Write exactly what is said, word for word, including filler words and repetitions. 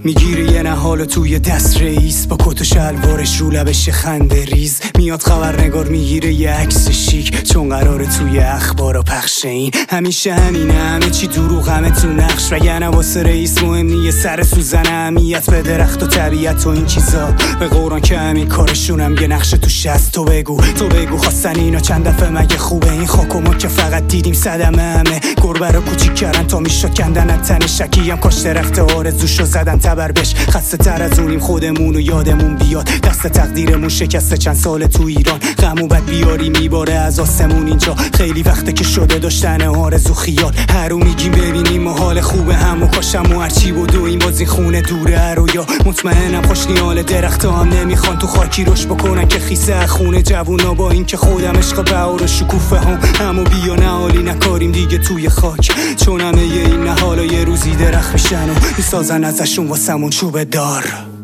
میگیره یه نهالو توی دست رئیس با کت و شلوارش رو لبش خنده ریز. میاد خبرنگار میگیره یه عکس شیک چون قراره توی اخبارا پخش این. همیشه همینه، همه چی دروغ، همه تو نقش. وگرنه واسه رئیس مهم نیه سر سوزن اهمیت به درخت و طبیعت و این چیزا. به قرآن که همین کارشونم یه نقش تو شست. تو بگو تو بگو خواستن اینا چند دفعه مگه خوبه این خاک و ما که فقط دیدیم صدمه همه گربه رو کوچیک کردن تا میشد کندن تن شکی هم کاش درخت آرزوشو زدن تبر بش. خسته تر از اونیم خودمون و یادمون بیاد دست تقدیرمون شکسته چند سال تو ایران. غم و بد بیاری میباره از آسمون اینجا. خیلی وقته که شده داشتن آرزو خیال. هر رو میگیم ببینیم و حال خوبه هم و کاشم و هرچی بودو این باز این خونه دوره رو یا مطمئنم خوش نیال درخت هم نمیخوان تو خاکی روش بکنن که خیسه خونه جوونا. با این که خودم عشق بهار و شکوفه هم همو بیا نهالی نکاریم دیگه توی خاک چون همه این نهالا یه روزی درخت میشن و میسازن ازشون واسمون چوب دار.